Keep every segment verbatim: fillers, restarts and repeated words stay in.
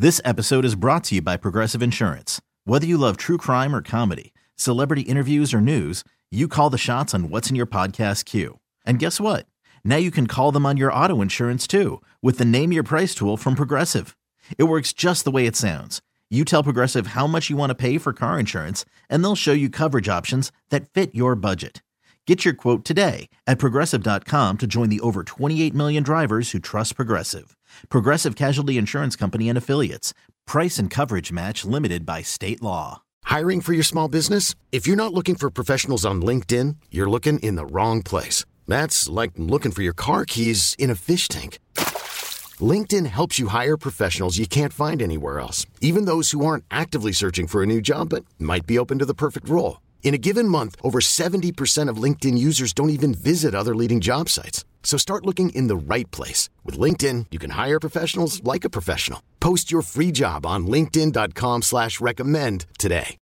This episode is brought to you by Progressive Insurance. Whether you love true crime or comedy, celebrity interviews or news, you call the shots on what's in your podcast queue. And guess what? Now you can call them on your auto insurance too with the Name Your Price tool from Progressive. It works just the way it sounds. You tell Progressive how much you want to pay for car insurance, and they'll show you coverage options that fit your budget. Get your quote today at progressive dot com to join the over twenty-eight million drivers who trust Progressive. Progressive Casualty Insurance Company and Affiliates. Price and coverage match limited by state law. Hiring for your small business? If you're not looking for professionals on LinkedIn, you're looking in the wrong place. That's like looking for your car keys in a fish tank. LinkedIn helps you hire professionals you can't find anywhere else, even those who aren't actively searching for a new job but might be open to the perfect role. In a given month, over seventy percent of LinkedIn users don't even visit other leading job sites. So start looking in the right place. With LinkedIn, you can hire professionals like a professional. Post your free job on linkedin dot com slash recommend today.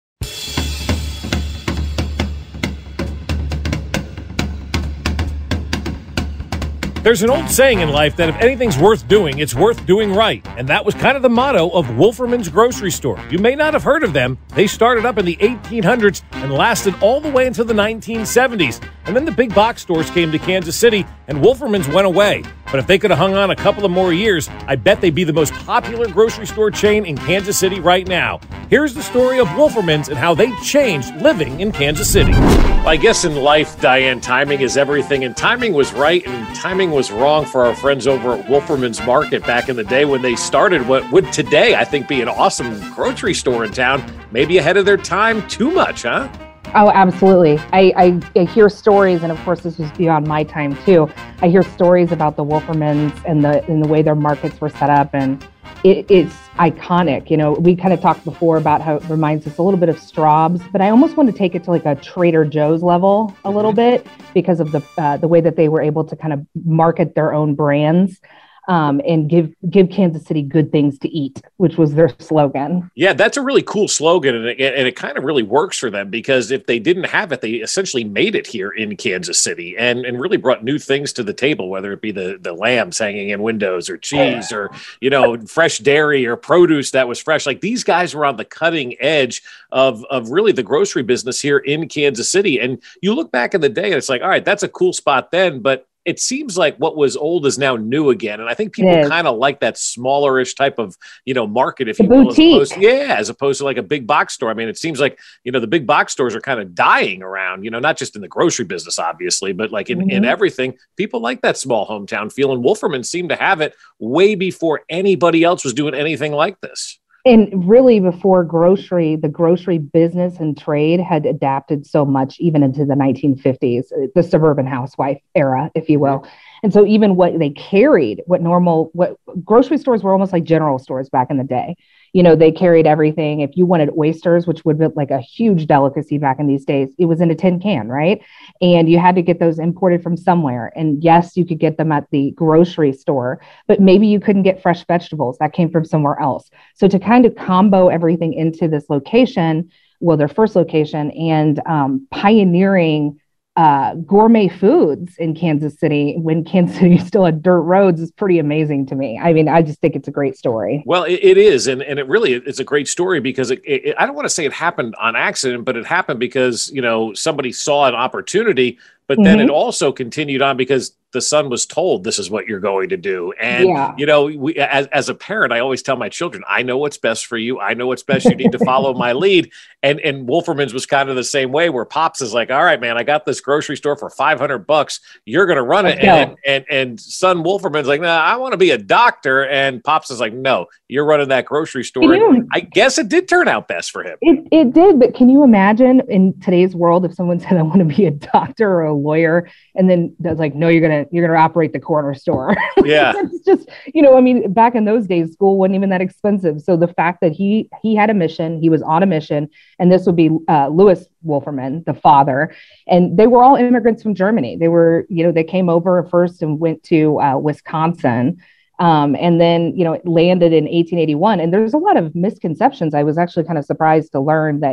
There's an old saying in life that if anything's worth doing, it's worth doing right. And that was kind of the motto of Wolferman's Grocery Store. You may not have heard of them. They started up in the eighteen hundreds and lasted all the way until the nineteen seventies. And then the big box stores came to Kansas City and Wolferman's went away. But if they could have hung on a couple of more years, I bet they'd be the most popular grocery store chain in Kansas City right now. Here's the story of Wolferman's and how they changed living in Kansas City. Well, I guess in life, Diane, timing is everything. And timing was right and timing was wrong for our friends over at Wolferman's Market back in the day when they started what would today, I think, be an awesome grocery store in town. Maybe ahead of their time too much, huh? Oh, absolutely. I, I, I hear stories, and of course this was beyond my time too. I hear stories about the Wolfermans and the and the way their markets were set up, and it, it's iconic. You know, we kind of talked before about how it reminds us a little bit of Straub's, but I almost want to take it to like a Trader Joe's level a little bit because of the uh, the way that they were able to kind of market their own brands. Um, and give give Kansas City good things to eat, which was their slogan. Yeah, that's a really cool slogan, and it, and it kind of really works for them because if they didn't have it, they essentially made it here in Kansas City and, and really brought new things to the table, whether it be the, the lambs hanging in windows or cheese or, you know, fresh dairy or produce that was fresh. Like these guys were on the cutting edge of, of really the grocery business here in Kansas City. And you look back in the day and it's like, all right, that's a cool spot then, but it seems like what was old is now new again. And I think people kind of like that smallerish type of, you know, market, if the you will. boutique. As opposed, yeah, as opposed to like a big box store. I mean, it seems like, you know, the big box stores are kind of dying around, you know, not just in the grocery business, obviously, but like in, mm-hmm. in everything. People like that small hometown feel. And Wolferman seemed to have it way before anybody else was doing anything like this. And really before grocery, the grocery business and trade had adapted so much, even into the nineteen fifties, the suburban housewife era, if you will. And so even what they carried, what normal, what grocery stores were almost like general stores back in the day. You know, they carried everything. If you wanted oysters, which would be like a huge delicacy back in these days, it was in a tin can, right? And you had to get those imported from somewhere. And yes, you could get them at the grocery store, but maybe you couldn't get fresh vegetables that came from somewhere else. So to kind of combo everything into this location, well, their first location, and um, pioneering Uh, gourmet foods in Kansas City when Kansas City still had dirt roads is pretty amazing to me. I mean, I just think it's a great story. Well, it, it is. And, and it really, it's a great story because it, it, I don't want to say it happened on accident, but it happened because, you know, somebody saw an opportunity, but then mm-hmm. it also continued on because the son was told this is what you're going to do. And, yeah. you know, we, as, as a parent, I always tell my children, I know what's best for you. I know what's best. You need to follow my lead. And, and Wolferman's was kind of the same way where Pops is like, all right, man, I got this grocery store for five hundred bucks. You're going to run it. And, and, and son Wolferman's like, nah, I want to be a doctor. And Pops is like, no, you're running that grocery store. And I guess it did turn out best for him. It, it did. But can you imagine in today's world, if someone said, I want to be a doctor or a lawyer, and then that's like, no, you're going to, you're going to operate the corner store. Yeah. It's just, you know, I mean, back in those days, school wasn't even that expensive. So the fact that he, he had a mission, he was on a mission, and this would be uh, Louis Wolferman, the father, and they were all immigrants from Germany. They were, you know, they came over first and went to uh, Wisconsin. Um, and then, you know, it landed in eighteen eighty-one. And there's a lot of misconceptions. I was actually kind of surprised to learn that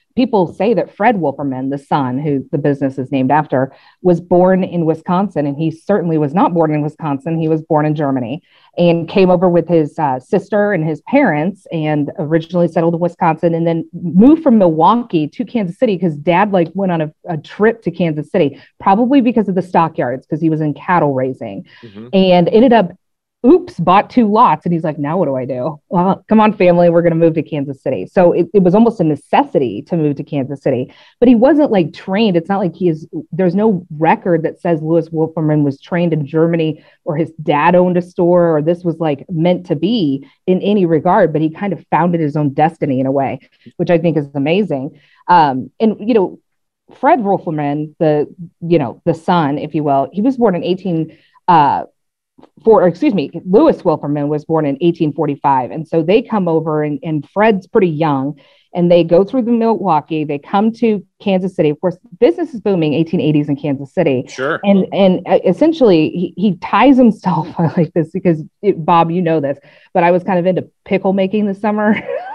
people say that Fred Wolferman, the son, who the business is named after, was born in Wisconsin. And he certainly was not born in Wisconsin. He was born in Germany and came over with his uh, sister and his parents and originally settled in Wisconsin and then moved from Milwaukee to Kansas City because dad like went on a, a trip to Kansas City, probably because of the stockyards, because he was in cattle raising mm-hmm. and ended up oops, bought two lots. And he's like, now what do I do? Well, come on, family, we're going to move to Kansas City. So it, it was almost a necessity to move to Kansas City, but he wasn't like trained. It's not like he is, there's no record that says Louis Wolferman was trained in Germany or his dad owned a store or this was like meant to be in any regard, but he kind of founded his own destiny in a way, which I think is amazing. Um, and, you know, Fred Wolferman, the, you know, the son, if you will, he was born in eighteen, uh, For, or excuse me, Louis Wolferman was born in eighteen forty-five. And so they come over and, and Fred's pretty young and they go through the Milwaukee, they come to Kansas City. Of course, business is booming eighteen eighties in Kansas City. Sure. And, and essentially he, he ties himself like this because it, Bob, you know this, but I was kind of into pickle making this summer.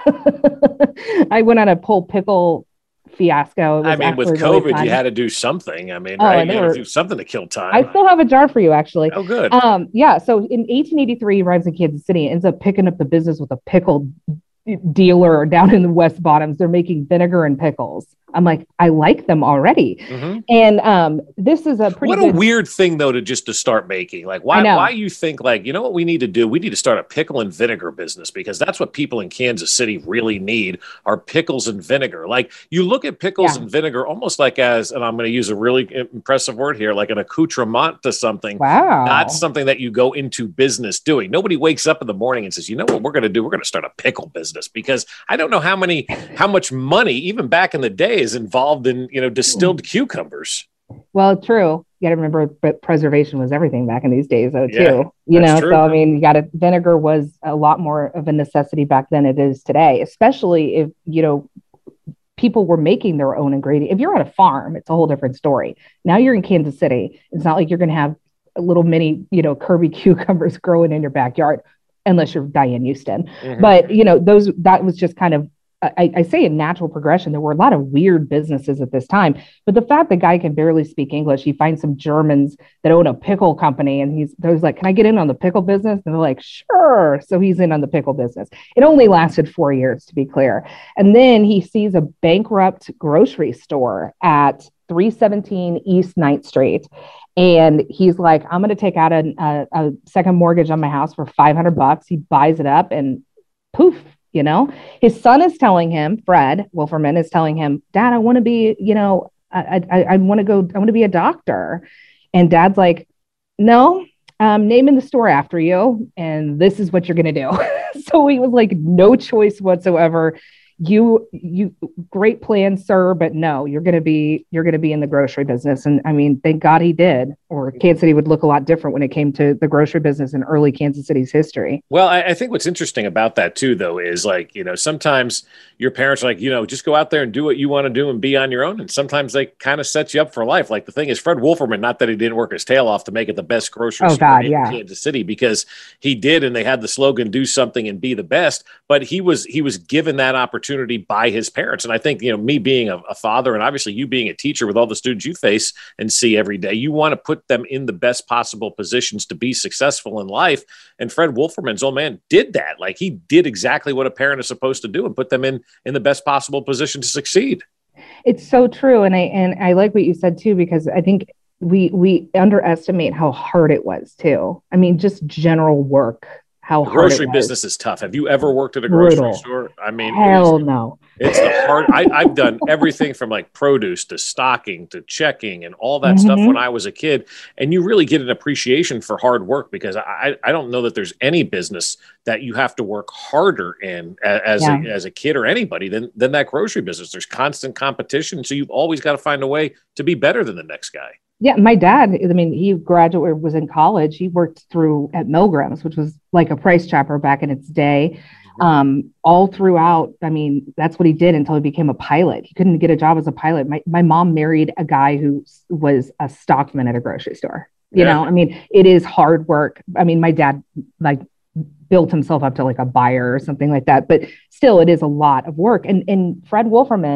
I went on a whole pickle fiasco. I mean, with COVID, really you had to do something. I mean, oh, right? You had were, to do something to kill time. I still have a jar for you, actually. Oh, good. Um, yeah. So in eighteen eighty-three, he arrives in Kansas City and ends up picking up the business with a pickle dealer down in the West Bottoms. They're making vinegar and pickles. I'm like, I like them already. Mm-hmm. And um, this is a pretty What good... a weird thing, though, to just to start making. Like, why why you think, like, you know what we need to do? We need to start a pickle and vinegar business because that's what people in Kansas City really need are pickles and vinegar. Like, you look at pickles yeah. and vinegar almost like as, and I'm going to use a really impressive word here, like an accoutrement to something. Wow. Not something that you go into business doing. Nobody wakes up in the morning and says, you know what we're going to do? We're going to start a pickle business because I don't know how many, how much money, even back in the day, is involved in, you know, distilled cucumbers. Well, true. You got to remember, but preservation was everything back in these days, though, too. Yeah, you know, true. So I mean, you got to vinegar was a lot more of a necessity back then it is today, especially if, you know, people were making their own ingredient. If you're on a farm, it's a whole different story. Now you're in Kansas City. It's not like you're going to have a little mini, you know, Kirby cucumbers growing in your backyard, unless you're Diane Houston. Mm-hmm. But, you know, those, that was just kind of, I, I say a natural progression. There were a lot of weird businesses at this time, but the fact the guy can barely speak English, he finds some Germans that own a pickle company and he's, there's like, can I get in on the pickle business? And they're like, sure. So he's in on the pickle business. It only lasted four years to be clear. And then he sees a bankrupt grocery store at three seventeen East ninth Street. And he's like, I'm going to take out a, a, a second mortgage on my house for five hundred bucks. He buys it up and poof. You know, his son is telling him, Fred Wolferman is telling him, Dad, I want to be, you know, I, I, I want to go, I want to be a doctor. And Dad's like, no, I'm naming the store after you. And this is what you're going to do. So he was like, no choice whatsoever. You, you, great plan, sir, but no, you're going to be, you're going to be in the grocery business. And I mean, thank God he did, or Kansas City would look a lot different when it came to the grocery business in early Kansas City's history. Well, I, I think what's interesting about that too, though, is like, you know, sometimes your parents are like, you know, just go out there and do what you want to do and be on your own. And sometimes they kind of set you up for life. Like the thing is Fred Wolferman, not that he didn't work his tail off to make it the best grocery oh, store God, in yeah. Kansas City, because he did. And they had the slogan, do something and be the best. But he was, he was given that opportunity by his parents. And I think, you know, me being a, a father and obviously you being a teacher with all the students you face and see every day, you want to put them in the best possible positions to be successful in life. And Fred Wolferman's old man did that. Like he did exactly what a parent is supposed to do and put them in, in the best possible position to succeed. It's so true. And I, and I like what you said too, because I think we, we underestimate how hard it was too. I mean, just general work. How the hard grocery it was. business is tough. Have you ever worked at a grocery Brutal. store? I mean, hell it's, no. It's the hard. I, I've done everything from like produce to stocking to checking and all that Mm-hmm. stuff when I was a kid. And you really get an appreciation for hard work because I, I don't know that there's any business that you have to work harder in as Yeah. a, as a kid or anybody than than that grocery business. There's constant competition, so you've always got to find a way to be better than the next guy. Yeah, my dad, I mean, he graduated, was in college. He worked through at Milgram's, which was like a price chopper back in its day. Um, all throughout, I mean, that's what he did until he became a pilot. He couldn't get a job as a pilot. My, my mom married a guy who was a stockman at a grocery store. You Yeah. know, I mean, it is hard work. I mean, my dad like built himself up to like a buyer or something like that, but still it is a lot of work. And, and Fred Wolferman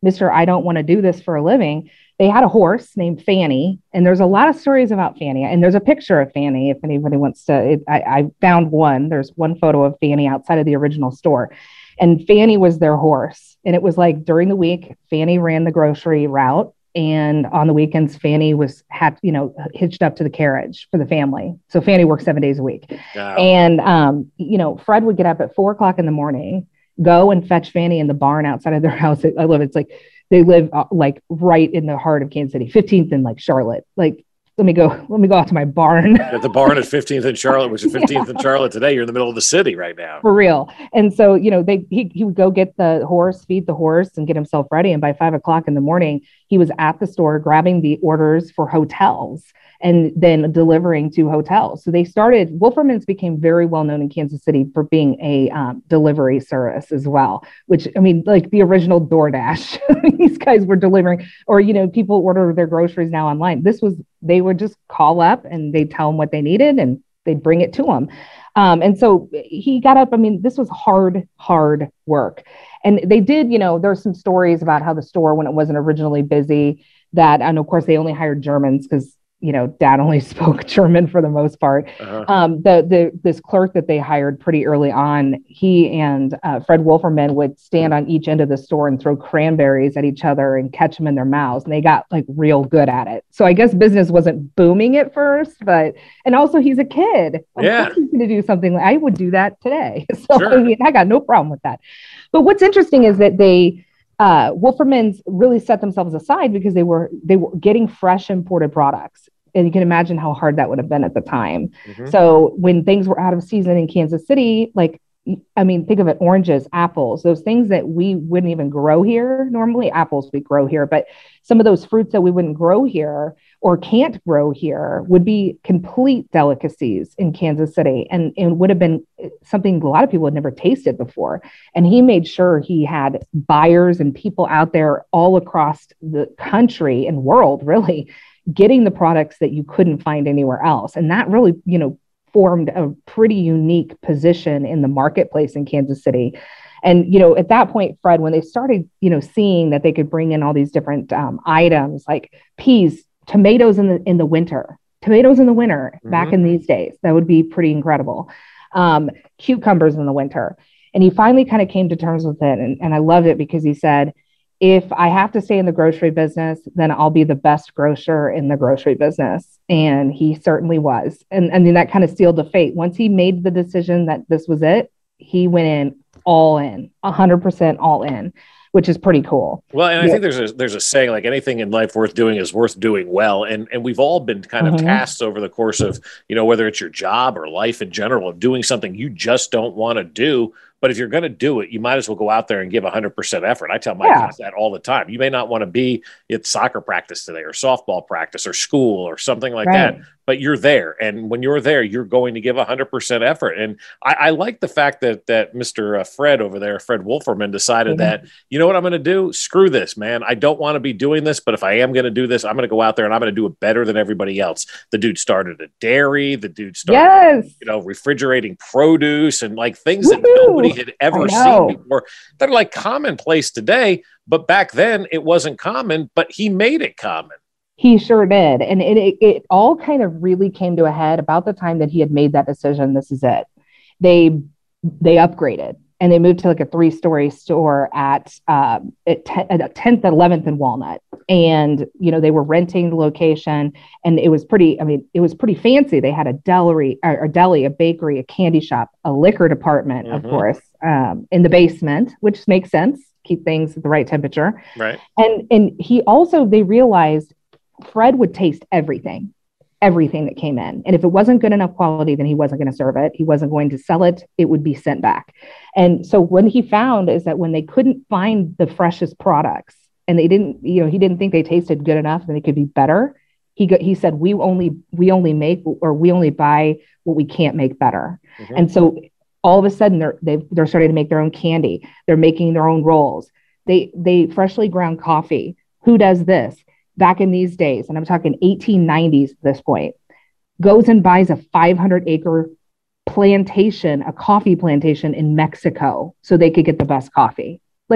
Mister I don't want to do this for a living. They had a horse named Fanny, and there's a lot of stories about Fanny, and there's a picture of Fanny if anybody wants to. It, I, I found one. There's one photo of Fanny outside of the original store, and Fanny was their horse. And it was like during the week, Fanny ran the grocery route, and on the weekends, Fanny was had you know hitched up to the carriage for the family. So Fanny worked seven days a week, wow. and um, you know Fred would get up at four o'clock in the morning, go and fetch Fanny in the barn outside of their house. I love it. It's like. They live uh, like right in the heart of Kansas City, fifteenth and like Charlotte. Like, let me go, let me go out to my barn. At the barn at fifteenth and Charlotte, which is fifteenth yeah. and Charlotte today. You're in the middle of the city right now. For real. And so, you know, they he, he would go get the horse, feed the horse and get himself ready. And by five o'clock in the morning, he was at the store grabbing the orders for hotels and then delivering to hotels. So they started, Wolferman's became very well known in Kansas City for being a um, delivery service as well, which, I mean, like the original DoorDash, these guys were delivering, or, you know, people order their groceries now online. This was, they would just call up and they'd tell them what they needed and they'd bring it to them. Um, and so he got up, I mean, this was hard, hard work. And they did, you know, there's some stories about how the store, when it wasn't originally busy, that, and of course they only hired Germans because you know, Dad only spoke German for the most part. Uh-huh. Um, the the this clerk that they hired pretty early on, he and uh, Fred Wolferman would stand on each end of the store and throw cranberries at each other and catch them in their mouths, and they got like real good at it. So I guess business wasn't booming at first, but and also he's a kid. Of yeah, he's going to do something. Like, I would do that today. So sure. I mean, I got no problem with that. But what's interesting is that they. Uh, Wolferman's really set themselves aside because they were they were getting fresh imported products. And you can imagine how hard that would have been at the time. Mm-hmm. So when things were out of season in Kansas City, like, I mean, think of it, oranges, apples, those things that we wouldn't even grow here. Normally apples we grow here, but some of those fruits that we wouldn't grow here or can't grow here would be complete delicacies in Kansas City and, and would have been something a lot of people had never tasted before. And he made sure he had buyers and people out there all across the country and world, really, getting the products that you couldn't find anywhere else. And that really, you know, formed a pretty unique position in the marketplace in Kansas City. And, you know, at that point, Fred, when they started, you know, seeing that they could bring in all these different um, items like peas, tomatoes in the in the winter, tomatoes in the winter mm-hmm. back in these days, that would be pretty incredible. Um, cucumbers in the winter. And he finally kind of came to terms with it. And, and I loved it because he said, if I have to stay in the grocery business, then I'll be the best grocer in the grocery business. And he certainly was. And, and then that kind of sealed the fate. Once he made the decision that this was it, he went in all in, one hundred percent all in, which is pretty cool. Well, and I yeah. think there's a there's a saying, like, anything in life worth doing is worth doing well. And and we've all been kind of mm-hmm. tasked over the course of, you know, whether it's your job or life in general, of doing something you just don't want to do. But if you're going to do it, you might as well go out there and give one hundred percent effort. I tell my yeah. kids that all the time. You may not want to be at soccer practice today or softball practice or school or something like right. that, but you're there. And when you're there, you're going to give one hundred percent effort. And I, I like the fact that that Mister Fred over there, Fred Wolferman, decided mm-hmm. that, you know what I'm going to do? Screw this, man. I don't want to be doing this, but if I am going to do this, I'm going to go out there and I'm going to do it better than everybody else. The dude started a dairy. The dude started, yes. you know, refrigerating produce and like things Woo-hoo! that nobody had ever seen before. They're like commonplace today, but back then it wasn't common, but he made it common. He sure did. And it, it, it all kind of really came to a head about the time that he had made that decision. This is it. They, they upgraded and they moved to like a three-story store at, um, at, ten, at tenth, eleventh and Walnut. And, you know, they were renting the location and it was pretty, I mean, it was pretty fancy. They had a deli, or a deli, a bakery, a candy shop, a liquor department, mm-hmm. of course, um, in the basement, which makes sense. Keep things at the right temperature. Right. And, and he also, they realized Fred would taste everything, everything that came in. And if it wasn't good enough quality, then he wasn't going to serve it. He wasn't going to sell it. It would be sent back. And so what he found is that when they couldn't find the freshest products and they didn't, you know, he didn't think they tasted good enough and they could be better. He got, he said, we only, we only make, or we only buy what we can't make better. Mm-hmm. And so all of a sudden they're, they've, they're starting to make their own candy. They're making their own rolls. They, they freshly ground coffee. Who does this? Back in these days, and I'm talking eighteen nineties at this point, goes and buys a five hundred acre plantation, a coffee plantation in Mexico so they could get the best coffee. Like,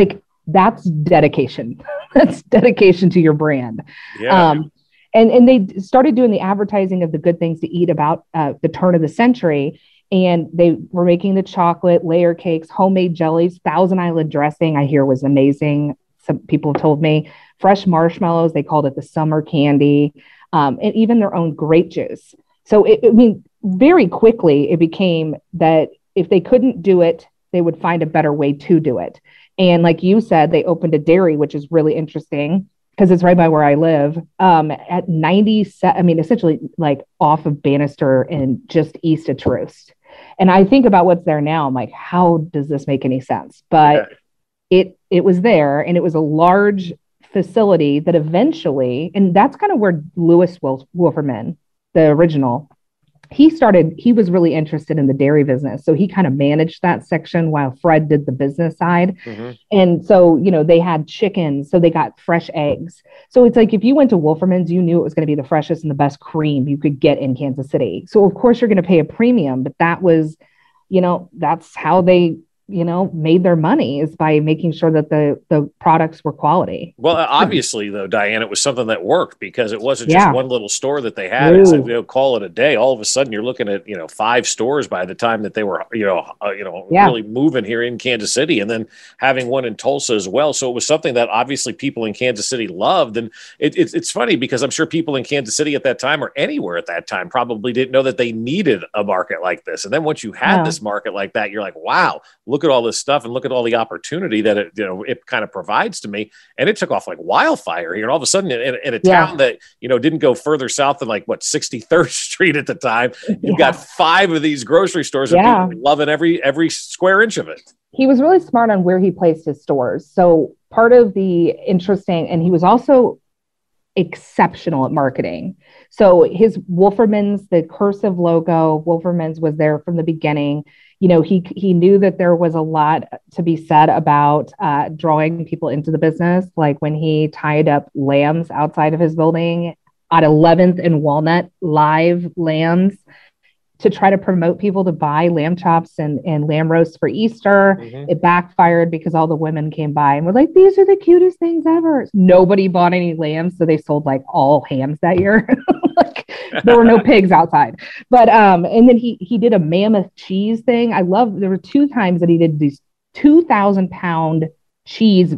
that's dedication. That's dedication to your brand. Yeah. Um, and, and they started doing the advertising of the good things to eat about uh, the turn of the century. And they were making the chocolate, layer cakes, homemade jellies, Thousand Island dressing, I hear was amazing. Some people told me fresh marshmallows. They called it the summer candy, um, and even their own grape juice. So, it, I mean, very quickly, it became that if they couldn't do it, they would find a better way to do it. And like you said, they opened a dairy, which is really interesting because it's right by where I live, um, at ninety, I mean, essentially like off of Bannister and just east of Troost. And I think about what's there now. I'm like, how does this make any sense? But yeah. it it was there, and it was a large facility that eventually, and that's kind of where Louis Wolf, Wolferman, the original, he started, he was really interested in the dairy business. So he kind of managed that section while Fred did the business side. Mm-hmm. And so, you know, they had chickens, so they got fresh eggs. So it's like, if you went to Wolferman's, you knew it was going to be the freshest and the best cream you could get in Kansas City. So of course you're going to pay a premium, but that was, you know, that's how they, you know, made their money, is by making sure that the the products were quality. Well, obviously, though, Diane, it was something that worked, because it wasn't just yeah. one little store that they had. It's like, you know, call it a day. All of a sudden, you're looking at, you know, five stores by the time that they were, you know, uh, you know, yeah. really moving here in Kansas City, and then having one in Tulsa as well. So it was something that obviously people in Kansas City loved. And it, it, it's funny because I'm sure people in Kansas City at that time, or anywhere at that time, probably didn't know that they needed a market like this. And then once you had yeah. this market like that, you're like, wow, look at all this stuff, and look at all the opportunity that it, you know, it kind of provides to me. And it took off like wildfire here. And all of a sudden, in, in a yeah. town that, you know, didn't go further south than like what, sixty-third Street at the time, you've yeah. got five of these grocery stores yeah. and people loving every every square inch of it. He was really smart on where he placed his stores. So part of the interesting, and he was also exceptional at marketing. So his Wolferman's, the cursive logo, Wolferman's was there from the beginning. You know, he he knew that there was a lot to be said about uh, drawing people into the business. Like when he tied up lambs outside of his building at eleventh and Walnut, live lambs, to try to promote people to buy lamb chops and, and lamb roasts for Easter. Mm-hmm. It backfired because all the women came by and were like, these are the cutest things ever. Nobody bought any lambs, so they sold like all hams that year. Like, there were no pigs outside. But um, and then he he did a mammoth cheese thing. I love, there were two times that he did these two thousand pound cheese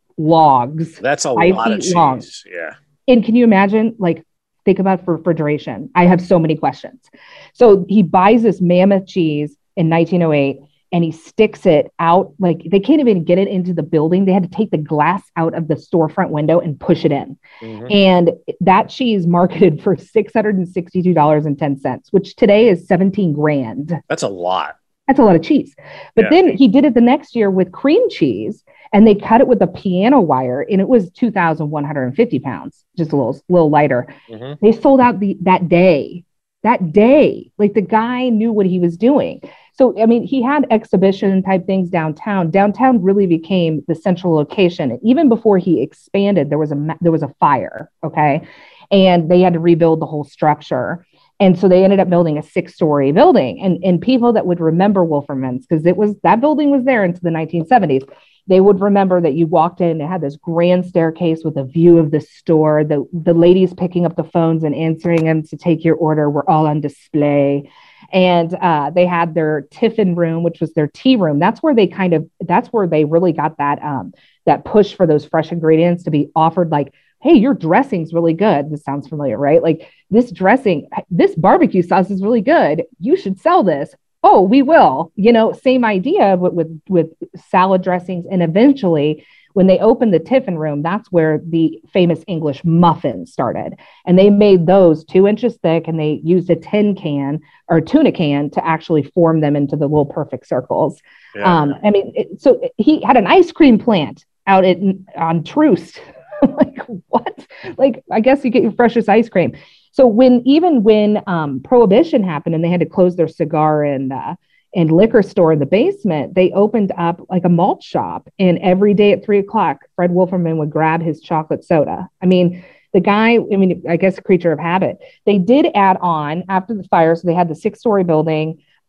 logs. That's a lot of cheese. Long. Yeah. And can you imagine, like, think about for refrigeration. I have so many questions. So he buys this mammoth cheese in nineteen oh eight, and he sticks it out. Like, they can't even get it into the building. They had to take the glass out of the storefront window and push it in. Mm-hmm. And that cheese marketed for six hundred sixty-two dollars and ten cents, which today is seventeen grand. That's a lot. That's a lot of cheese. But yeah. then he did it the next year with cream cheese, and they cut it with a piano wire, and it was two thousand one hundred fifty pounds, just a little, little lighter. Mm-hmm. They sold out the that day, that day. Like, the guy knew what he was doing. So, I mean, he had exhibition type things downtown. Downtown really became the central location. Even before he expanded, there was a there was a fire, okay? And they had to rebuild the whole structure. And so they ended up building a six-story building. And, and people that would remember Wolferman's, because it was, that building was there into the nineteen seventies, they would remember that you walked in and it had this grand staircase with a view of the store. The, the ladies picking up the phones and answering them to take your order were all on display. And uh, they had their tiffin room, which was their tea room. That's where they kind of, that's where they really got that, um, that push for those fresh ingredients to be offered. Like, hey, your dressing's really good. This sounds familiar, right? Like, this dressing, this barbecue sauce is really good. You should sell this. Oh, we will. You know, same idea with, with, with salad dressings. And eventually, when they opened the tiffin room, that's where the famous English muffins started. And they made those two inches thick, and they used a tin can or a tuna can to actually form them into the little perfect circles. Yeah. Um, I mean, it, so he had an ice cream plant out at, on Troost. Like, what? Like, I guess you get your freshest ice cream. So when, even when um, Prohibition happened and they had to close their cigar and, uh, and liquor store in the basement, they opened up like a malt shop. And every day at three o'clock, Fred Wolferman would grab his chocolate soda. I mean, the guy, I mean, I guess a creature of habit. They did add on after the fire. So they had the six story building.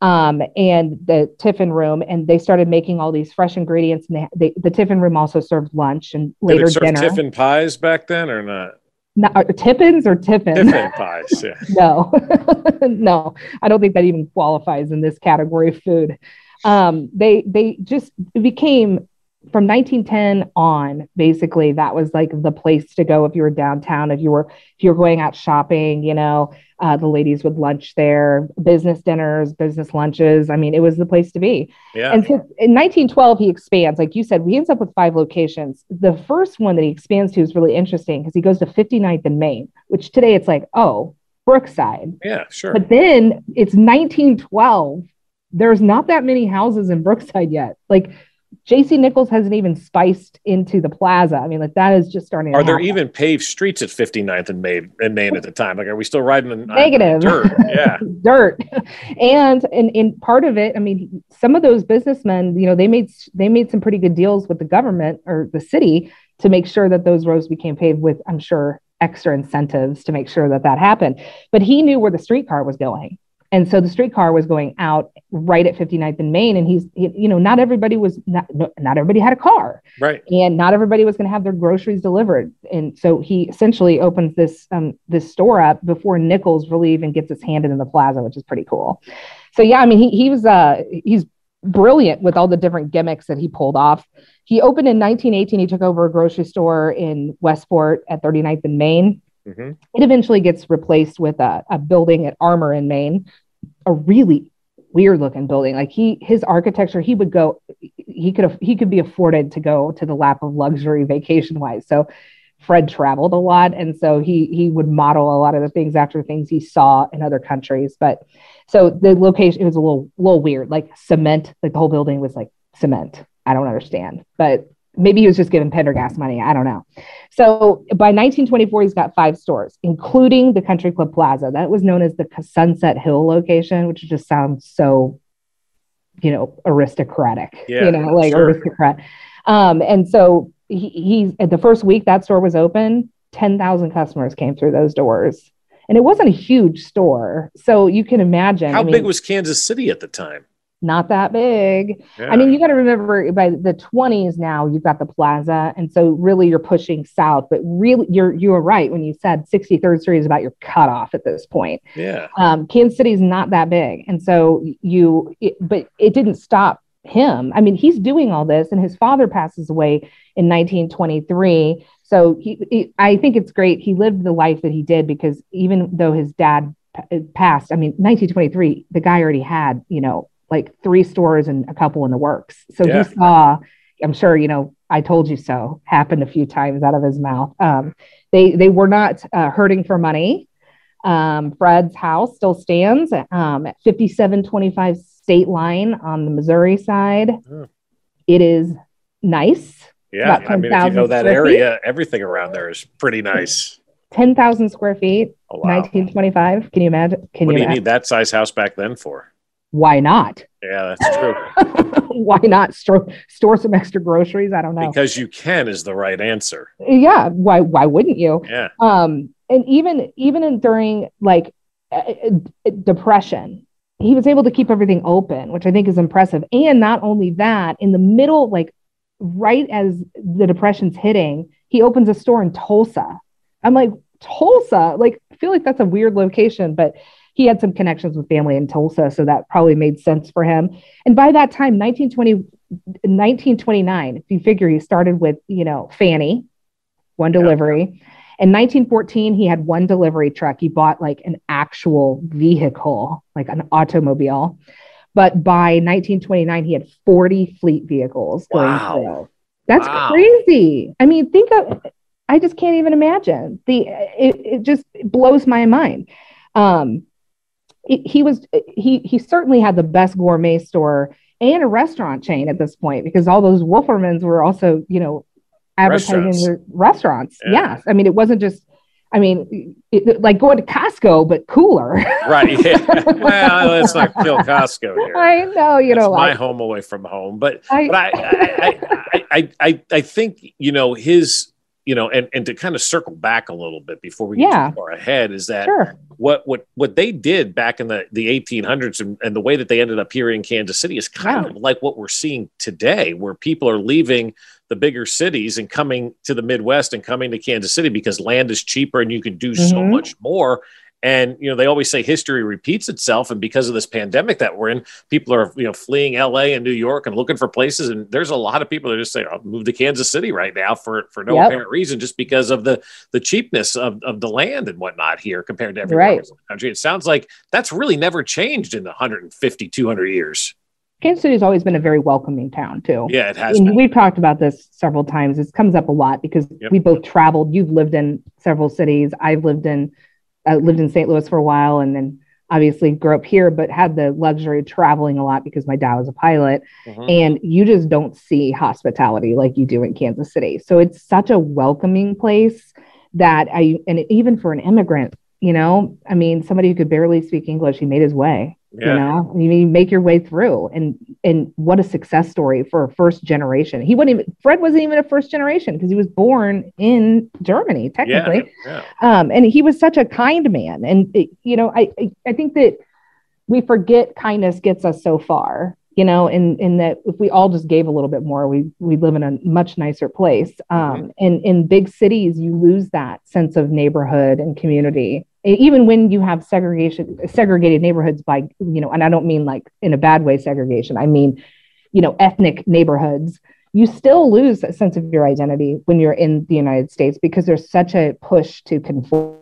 um, and the Tiffin Room, and they started making all these fresh ingredients. And they, they, the Tiffin Room also served lunch and later Did it serve dinner. Tiffin pies back then or not? Not, uh, Tiffins or Tiffin? Tiffin pies, yeah. No, no, I don't think that even qualifies in this category of food. Um, they they just became, from nineteen ten on, basically, that was like the place to go if you were downtown, if you were if you were going out shopping, you know, uh, the ladies would lunch there, business dinners, business lunches. I mean, it was the place to be. Yeah. And so in nineteen twelve, he expands. Like you said, we ends up with five locations. The first one that he expands to is really interesting because he goes to fifty-ninth and Main, which today it's like, oh, Brookside. Yeah, sure. But then it's nineteen twelve. There's not that many houses in Brookside yet. Like, J C. Nichols hasn't even spiced into the plaza. I mean, like, that is just starting. Are to there happen. even paved streets at fifty-ninth and Main, and Main at the time? Like, are we still riding in Negative dirt? Yeah, dirt. And and in part of it, I mean, some of those businessmen, you know, they made they made some pretty good deals with the government or the city to make sure that those roads became paved with, I'm sure, extra incentives to make sure that that happened. But he knew where the streetcar was going. And so the streetcar was going out right at fifty-ninth and Main. And he's, you know, not everybody was, not, not everybody had a car. right. And not everybody was going to have their groceries delivered. And so he essentially opens this, um, this store up before Nichols really even gets his hand in the plaza, which is pretty cool. So, yeah, I mean, he, he was, uh, he's brilliant with all the different gimmicks that he pulled off. He opened in nineteen eighteen. He took over a grocery store in Westport at thirty-ninth and Main. Mm-hmm. It eventually gets replaced with a, a building at Armour in Maine, a really weird looking building. Like he, his architecture, he would go, he could, he could be afforded to go to the lap of luxury vacation wise. So Fred traveled a lot. And so he, he would model a lot of the things after things he saw in other countries. But so the location, it was a little, little weird, like cement, like the whole building was like cement. I don't understand, but maybe he was just giving Pendergast money. I don't know. So by nineteen twenty-four, he's got five stores, including the Country Club Plaza. That was known as the Sunset Hill location, which just sounds so, you know, aristocratic, Yeah, you know, like sure. aristocrat. Um, and so he, he's at the first week that store was open, ten thousand customers came through those doors. And it wasn't a huge store. So you can imagine. How I mean, big was Kansas City at the time? not that big. Yeah. I mean, you got to remember by the twenties now, you've got the plaza. And so really you're pushing south, but really you're, you were right when you said sixty-third Street is about your cutoff at this point. Yeah. Um, Kansas City is not that big. And so you, it, but it didn't stop him. I mean, he's doing all this and his father passes away in nineteen twenty-three. So he, he I think it's great. He lived the life that he did because even though his dad p- passed, I mean, nineteen twenty-three, the guy already had, you know, like three stores and a couple in the works. So Yeah. he saw, I'm sure, you know, I told you so happened a few times out of his mouth. Um, they, they were not uh, hurting for money. Um, Fred's house still stands um, at fifty-seven twenty-five State Line on the Missouri side. Hmm. It is nice. Yeah. About I mean, if you know ten thousand that square area, everything around there is pretty nice. ten thousand square feet, Oh, wow. nineteen twenty-five. Can you imagine? Can What you do you imagine? need that size house back then for? Why not? Yeah, that's true. Why not store, store some extra groceries? I don't know. Because you can is the right answer. Yeah. Why, why wouldn't you? Yeah. Um, and even, even in, during like uh, uh, depression, he was able to keep everything open, which I think is impressive. And not only that, in the middle, like right as the depression's hitting, he opens a store in Tulsa. I'm like, Tulsa, like, I feel like that's a weird location, but he had some connections with family in Tulsa, so that probably made sense for him. And by that time, nineteen twenty, nineteen twenty-nine, if you figure he started with, you know, Fanny, one delivery. Yeah. In nineteen fourteen, he had one delivery truck. He bought like an actual vehicle, like an automobile. But by nineteen twenty-nine, he had forty fleet vehicles going Wow. through. That's Wow. crazy. I mean, think of, I just can't even imagine. The it, it just blows my mind. Um, it, he was he he certainly had the best gourmet store and a restaurant chain at this point because all those Wolfermans were also, you know, advertising Restaurants. their restaurants. Yeah. Yes, I mean it wasn't just. I mean, it, like going to Costco, but cooler. Right. Yeah. Well, let's not kill Costco here. I know, you That's know, my like, home away from home, but I- but I I, I I I I think you know his you know, and, and to kind of circle back a little bit before we get Yeah. too far ahead is that Sure. what, what, what they did back in the, the eighteen hundreds and, and the way that they ended up here in Kansas City is kind Yeah. of like what we're seeing today, where people are leaving the bigger cities and coming to the Midwest and coming to Kansas City because land is cheaper and you can do so Mhm. much more. And, you know, they always say history repeats itself. And because of this pandemic that we're in, people are, you know, fleeing L A and New York and looking for places. And there's a lot of people that just say, I'll move to Kansas City right now for, for no Yep. apparent reason, just because of the, the cheapness of, of the land and whatnot here compared to everywhere Right. else in the country. It sounds like that's really never changed in the one hundred fifty, two hundred years. Kansas City has always been a very welcoming town too. Yeah, it has And been. we've talked about this several times. This comes up a lot because Yep. we both traveled. You've lived in several cities. I've lived in uh, lived in Saint Louis for a while, and then obviously grew up here, but had the luxury of traveling a lot because my dad was a pilot. Mhm. And you just don't see hospitality like you do in Kansas City. So it's such a welcoming place that I, and even for an immigrant, you know, I mean, somebody who could barely speak English, he made his way. Yeah. You know, you mean make your way through, and and what a success story for a first generation. He wasn't even Fred wasn't even a first generation because he was born in Germany technically. Yeah. Um, and he was such a kind man. And it, you know, I I- I think that we forget kindness gets us so far. You know, in in that if we all just gave a little bit more, we we live in a much nicer place. Um, Mhm. and in big cities, you lose that sense of neighborhood and community. E- Even when you have segregation, segregated neighborhoods by, you know, and I don't mean like in a bad way segregation. I mean, you know, ethnic neighborhoods. You still lose a sense of your identity when you're in the United States because there's such a push to conform.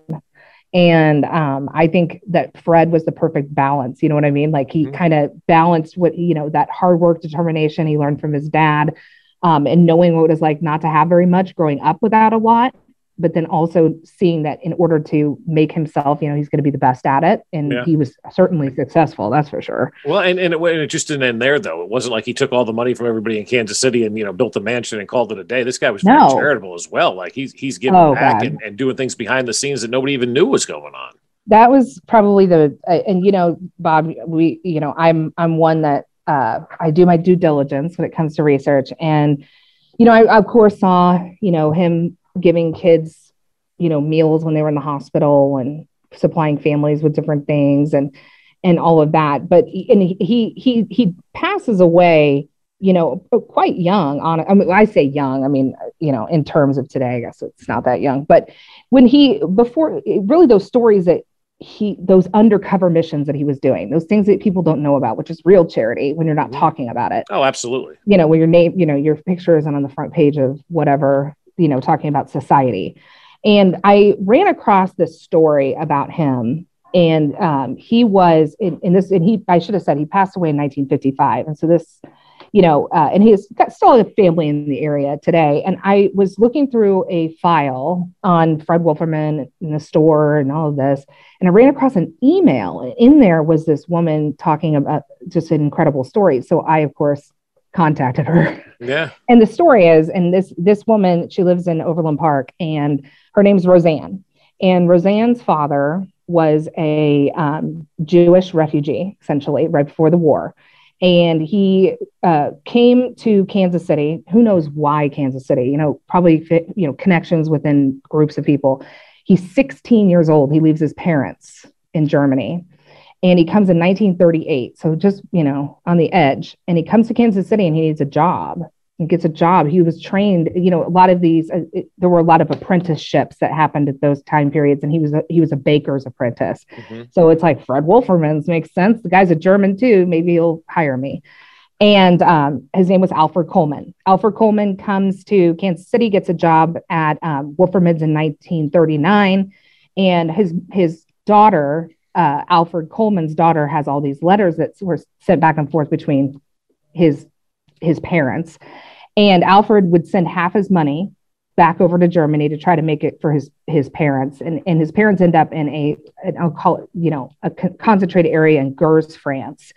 And um, I think that Fred was the perfect balance. You know what I mean? Like he Mhm. kind of balanced what, you know, that hard work, determination he learned from his dad, um, and knowing what it was like not to have very much, growing up without a lot, but then also seeing that in order to make himself, you know, he's going to be the best at it. And Yeah. he was certainly successful. That's for sure. Well, and, and, it, and it just didn't end there, though. It wasn't like he took all the money from everybody in Kansas City and, you know, built a mansion and called it a day. This guy was very No. charitable as well. Like he's he's giving Oh, back God. and, and doing things behind the scenes that nobody even knew was going on. That was probably the, uh, and you know, Bob, we, you know, I'm, I'm one that uh, I do my due diligence when it comes to research. And, you know, I of course saw, you know, him giving kids, you know, meals when they were in the hospital and supplying families with different things and, and all of that. But, he- and he, he, he, he passes away, you know, quite young on, I mean, I say young, I mean, you know, in terms of today, I guess it's not that young, but when he, before really those stories that he, those undercover missions that he was doing, those things that people don't know about, which is real charity when you're not Mhm. talking about it, Oh, absolutely. you know, where your name, you know, your picture isn't on the front page of whatever, you know, talking about society. And I ran across this story about him. And um, he was in, in this, and he, I should have said he passed away in nineteen fifty-five. And so this, you know, uh, and he's got still a family in the area today. And I was looking through a file on Fred Wolferman in the store and all of this, and I ran across an email. And in there was this woman talking about just an incredible story. So I, of course, contacted her. Yeah. And the story is, and this this woman, she lives in Overland Park, and her name's Roseanne. And Roseanne's father was a um, Jewish refugee, essentially, right before the war. And he uh, came to Kansas City. Who knows why Kansas City? You know, probably fit, you know, connections within groups of people. He's sixteen years old. He leaves his parents in Germany. And he comes in nineteen thirty-eight. So just, you know, on the edge. And he comes to Kansas City and he needs a job. He gets a job. He was trained, you know, a lot of these, uh, it, there were a lot of apprenticeships that happened at those time periods. And he was a, he was a baker's apprentice. Mhm. So it's like Fred Wolferman's makes sense. The guy's a German too. Maybe he'll hire me. And um, his name was Alfred Coleman. Alfred Coleman comes to Kansas City, gets a job at um, Wolferman's in nineteen thirty-nine. And his, his daughter, uh, Alfred Coleman's daughter, has all these letters that were sent back and forth between his, his parents. And Alfred would send half his money back over to Germany to try to make it for his, his parents. And, and his parents end up in a, an, I'll call it, you know, a con- concentrated area in Gers, France.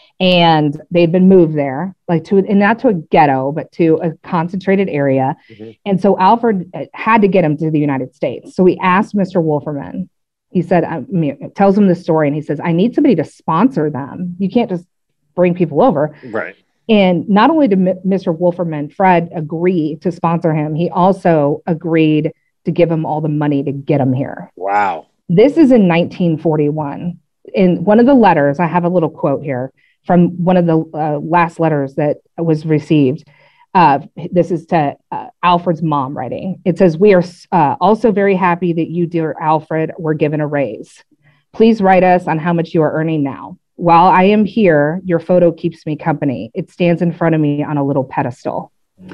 And they'd been moved there, like to, and not to a ghetto, but to a concentrated area. Mhm. And so Alfred had to get him to the United States. So he asked Mister Wolferman, he said, I mean, tells him the story. And he says, I need somebody to sponsor them. You can't just bring people over. Right. And not only did M- Mister Wolferman, Fred, agree to sponsor him, he also agreed to give him all the money to get him here. Wow. This is in nineteen forty-one. In one of the letters, I have a little quote here from one of the uh, last letters that was received. Uh, this is to uh, Alfred's mom writing. It says, "We are uh, also very happy that you, dear Alfred, were given a raise. Please write us on how much you are earning now. While I am here, your photo keeps me company. It stands in front of me on a little pedestal."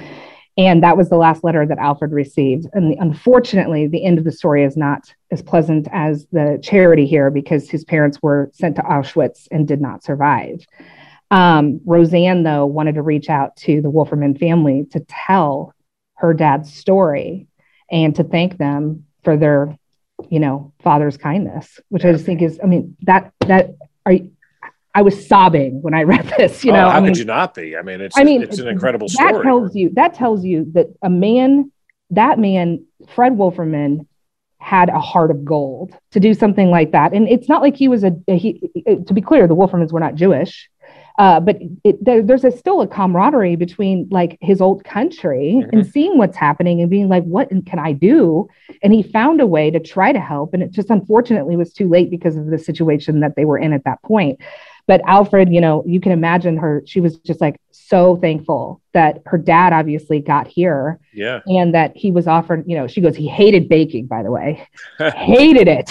And that was the last letter that Alfred received. And unfortunately, the end of the story is not as pleasant as the charity here, because his parents were sent to Auschwitz and did not survive. Um, Roseanne, though, wanted to reach out to the Wolferman family to tell her dad's story and to thank them for their, you know, father's kindness, which I just think is, I mean, that, that, are you, I was sobbing when I read this, you know. Oh, how I mean, could you not be? I mean, it's, I mean, it's an incredible that story. That tells you, that tells you that a man, that man, Fred Wolferman, had a heart of gold to do something like that. And it's not like he was a, a he, to be clear, the Wolfermans were not Jewish. Uh, but it, there, there's a, still a camaraderie between like his old country mm-hmm. and seeing what's happening and being like, what can I do? And he found a way to try to help. And it just unfortunately was too late because of the situation that they were in at that point. But Alfred, you know, you can imagine her, she was just like so thankful that her dad obviously got here. Yeah. And that he was offered, you know, she goes, he hated baking, by the way, hated it.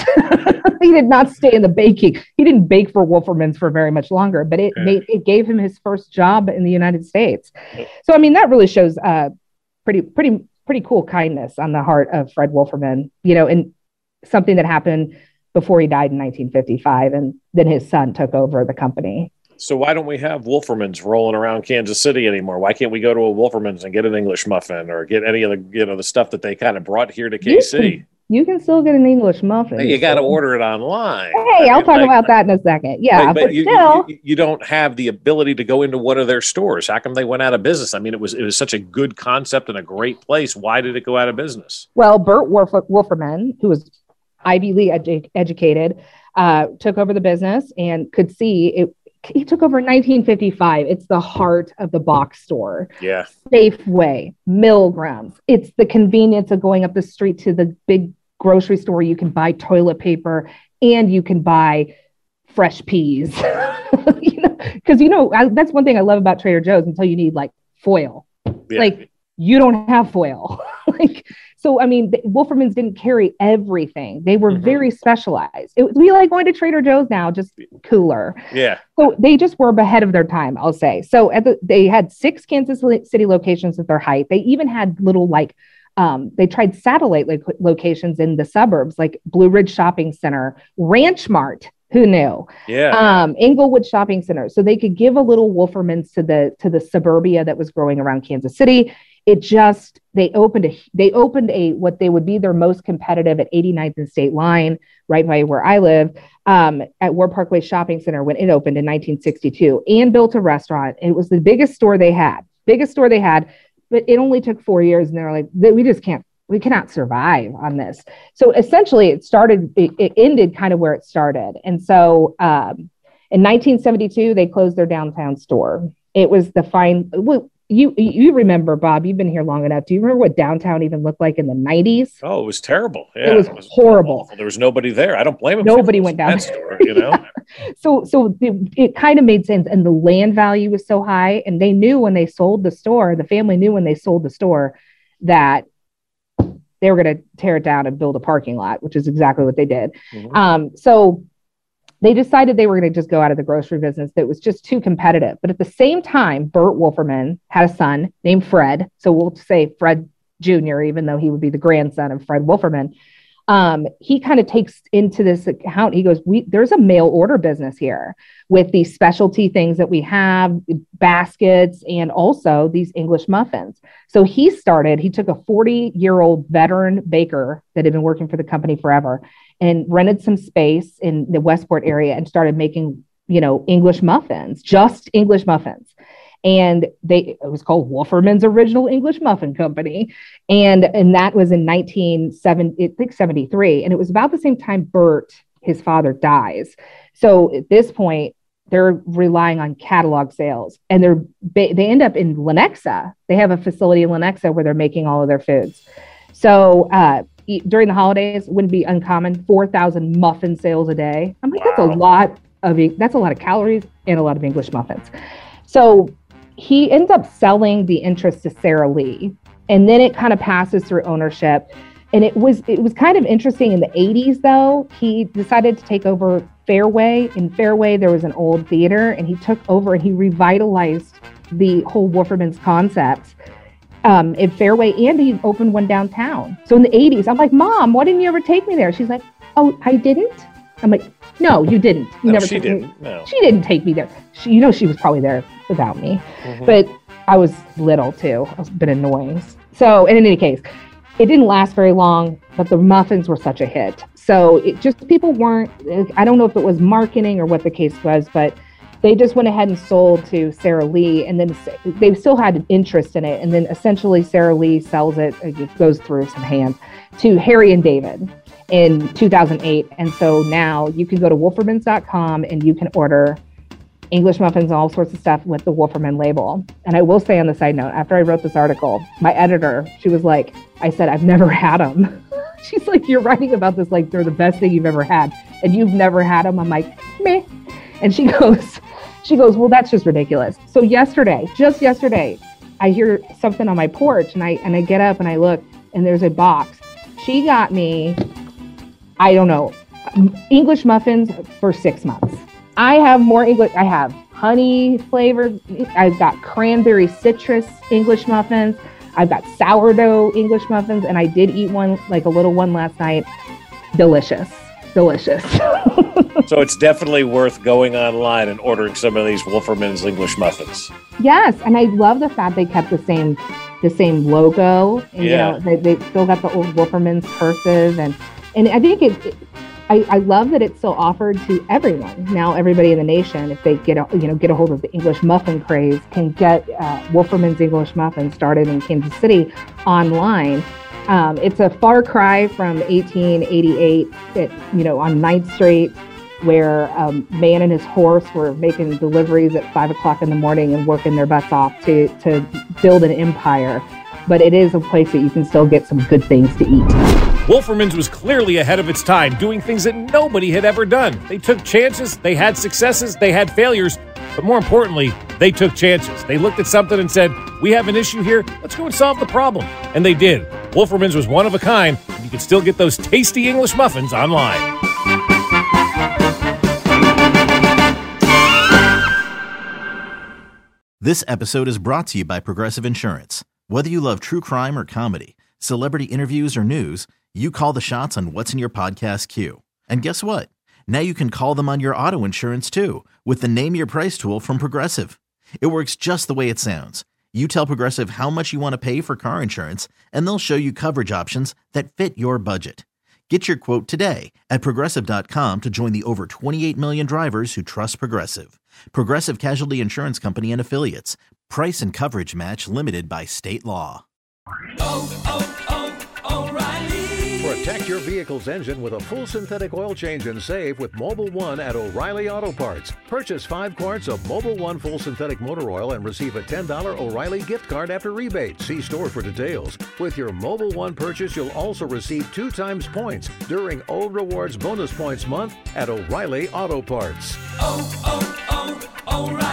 He did not stay in the baking. He didn't bake for Wolferman's for very much longer, but it yeah. made, it gave him his first job in the United States. So, I mean, that really shows uh, pretty, pretty, pretty cool kindness on the heart of Fred Wolferman, you know, and something that happened before he died in nineteen fifty-five, and then his son took over the company. So why don't we have Wolfermans rolling around Kansas City anymore? Why can't we go to a Wolfermans and get an English muffin or get any of the, you know, the stuff that they kind of brought here to K C? You can, you can still get an English muffin. Hey, you got to order it online. Hey, I will talk like, about that in a second. Yeah, but, but, but you, still, you, you don't have the ability to go into one of their stores. How come they went out of business? I mean, it was it was such a good concept and a great place. Why did it go out of business? Well, Bert Wolf- Wolferman, who was Ivy League edu- educated, uh, took over the business and could see it. He took over in nineteen fifty-five. It's the heart of the box store. Yeah. Safeway, Milgram's. It's the convenience of going up the street to the big grocery store. You can buy toilet paper and you can buy fresh peas. you know, because, you know, I, that's one thing I love about Trader Joe's until you need like foil. Yeah. Like you don't have foil. like, So, I mean, the Wolfermans didn't carry everything. They were mm-hmm. very specialized. It would be like going to Trader Joe's now, just cooler. Yeah. So they just were ahead of their time, I'll say. So at the, they had six Kansas City locations at their height. They even had little like, um, they tried satellite lo- locations in the suburbs, like Blue Ridge Shopping Center, Ranch Mart. Who knew? Yeah. Um, Englewood Shopping Center. So they could give a little Wolfermans to the to the suburbia that was growing around Kansas City. It just, they opened a, they opened a, what they would be their most competitive at eighty-ninth and State Line, right by where I live, um, at War Parkway Shopping Center when it opened in nineteen sixty-two, and built a restaurant. It was the biggest store they had, biggest store they had, but it only took four years. And they're like, we just can't, we cannot survive on this. So essentially it started, it, it ended kind of where it started. And so um, in nineteen seventy-two, they closed their downtown store. It was the fine, well, You you remember, Bob, you've been here long enough. Do you remember what downtown even looked like in the nineties? Oh, it was terrible. Yeah, it was, it was horrible. Awful. There was nobody there. I don't blame him. Nobody went down that store, you know? yeah. So so it, it kind of made sense. And the land value was so high. And they knew when they sold the store, the family knew when they sold the store that they were going to tear it down and build a parking lot, which is exactly what they did. Mm-hmm. Um, so they decided they were going to just go out of the grocery business. That was just too competitive. But at the same time, Bert Wolferman had a son named Fred. So we'll say Fred Junior, even though he would be the grandson of Fred Wolferman. Um, he kind of takes into this account. He goes, "We there's a mail order business here with these specialty things that we have, baskets, and also these English muffins." So he started, he took a forty-year-old veteran baker that had been working for the company forever and rented some space in the Westport area and started making, you know, English muffins, just English muffins. And they, it was called Wolferman's Original English Muffin Company. And, and that was in nineteen seventy-three. And it was about the same time Bert, his father, dies. So at this point, they're relying on catalog sales, and they're they end up in Lenexa. They have a facility in Lenexa where they're making all of their foods. So uh, during the holidays, wouldn't be uncommon, four thousand muffin sales a day. I'm like, wow. that's a lot of that's a lot of calories and a lot of English muffins. So he ends up selling the interest to Sara Lee, and then it kind of passes through ownership. And it was it was kind of interesting in the eighties, though. He decided to take over Fairway. In Fairway, there was an old theater, and he took over and he revitalized the whole Wolferman's concept um, in Fairway, and he opened one downtown. So in the eighties, I'm like, Mom, why didn't you ever take me there? She's like, oh, I didn't? I'm like, no, you didn't. You no, never she took didn't. Me. No. She didn't take me there. She, you know, she was probably there without me. Mm-hmm. But I was little, too. I was a bit annoying. So, and in any case, it didn't last very long, but the muffins were such a hit. So it just, people weren't, I don't know if it was marketing or what the case was, but they just went ahead and sold to Sara Lee, and then they still had an interest in it. And then essentially Sara Lee sells it, it goes through some hands, to Harry and David in two thousand eight. And so now you can go to wolfermans dot com and you can order English muffins and all sorts of stuff with the Wolferman label. And I will say on the side note, after I wrote this article, my editor, she was like, I said, I've never had them. She's like, you're writing about this like they're the best thing you've ever had, and you've never had them. I'm like, meh. And she goes, she goes, well, that's just ridiculous. So yesterday, just yesterday, I hear something on my porch, and I and I get up and I look, and there's a box. She got me, I don't know, English muffins for six months. I have more English. I have honey flavored. I've got cranberry citrus English muffins. I've got sourdough English muffins, and I did eat one, like a little one last night. Delicious, delicious. So it's definitely worth going online and ordering some of these Wolferman's English muffins. Yes, and I love the fact they kept the same, the same logo. And, yeah. You know, they they still got the old Wolferman's cursive, and and I think it. it I, I love that it's still offered to everyone. Now, everybody in the nation, if they get a, you know get a hold of the English muffin craze, can get uh, Wolferman's English muffin started in Kansas City online. Um, it's a far cry from eighteen eighty-eight, at, you know, on ninth Street, where a man and his horse were making deliveries at five o'clock in the morning and working their butts off to to build an empire. But it is a place that you can still get some good things to eat. Wolferman's was clearly ahead of its time, doing things that nobody had ever done. They took chances, they had successes, they had failures, but more importantly, they took chances. They looked at something and said, we have an issue here, let's go and solve the problem. And they did. Wolferman's was one of a kind, and you can still get those tasty English muffins online. This episode is brought to you by Progressive Insurance. Whether you love true crime or comedy, celebrity interviews or news, you call the shots on what's in your podcast queue. And guess what? Now you can call them on your auto insurance too, with the Name Your Price tool from Progressive. It works just the way it sounds. You tell Progressive how much you want to pay for car insurance, and they'll show you coverage options that fit your budget. Get your quote today at progressive dot com to join the over twenty-eight million drivers who trust Progressive. Progressive Casualty Insurance Company and Affiliates. Price and coverage match limited by state law. Oh, oh, oh, O'Reilly. Protect your vehicle's engine with a full synthetic oil change and save with Mobil one at O'Reilly Auto Parts. Purchase five quarts of Mobil one full synthetic motor oil and receive a ten dollars O'Reilly gift card after rebate. See store for details. With your Mobil one purchase, you'll also receive two times points during O Rewards Bonus Points Month at O'Reilly Auto Parts. Oh, oh, oh, O'Reilly.